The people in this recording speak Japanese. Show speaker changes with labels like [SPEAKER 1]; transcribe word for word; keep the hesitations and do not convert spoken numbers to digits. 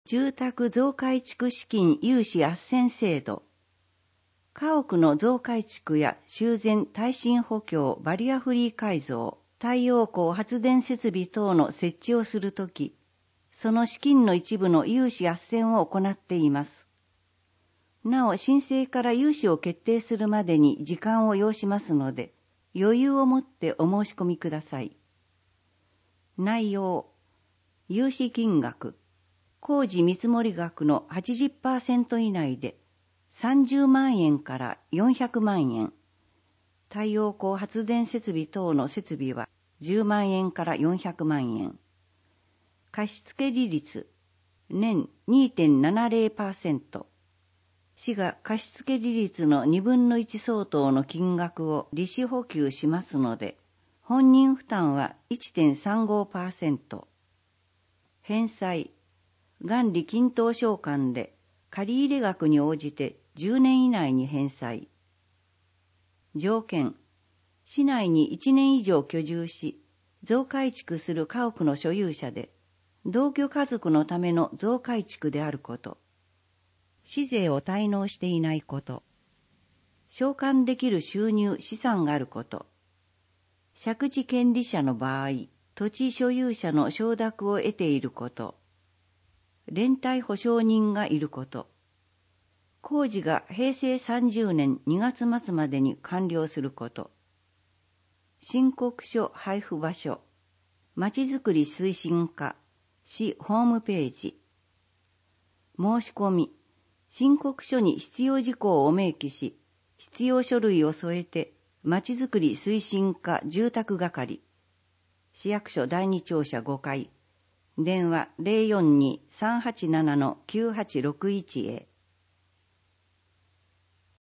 [SPEAKER 1] 住宅増改築資金融資斡旋制度。家屋の増改築や修繕耐震補強バリアフリー改造、太陽光発電設備等の設置をするとき、その資金の一部の融資斡旋を行っています。なお、申請から融資を決定するまでに時間を要しますので、余裕を持ってお申し込みください。内容、融資金額、工事見積額の はちじゅっパーセント 以内でさんじゅうまんえんからよんひゃくまんえん、太陽光発電設備等の設備はじゅうまんえんからよんひゃくまんえん、貸付利率、年 にてんななぜろパーセント、市が貸付利率のにぶんのいち相当の金額を利子補給しますので、本人負担は いってんさんごパーセント。返済、元利均等償還で借入額に応じてじゅうねん以内に返済。条件、市内にいちねん以上居住し、増改築する家屋の所有者で、同居家族のための増改築であること。市税を滞納していないこと。償還できる収入資産があること。借地権利者の場合、土地所有者の承諾を得ていること。連帯保証人がいること。工事がへいせいさんじゅうねんにがつ末までに完了すること。申告書配布場所。まちづくり推進課、市ホームページ。申し込み。申告書に必要事項を明記し、必要書類を添えて、まちづくり推進課住宅係。市役所だいに庁舎ごかい。電話 ゼロよんに さんはちなな きゅうはちろくいち へ。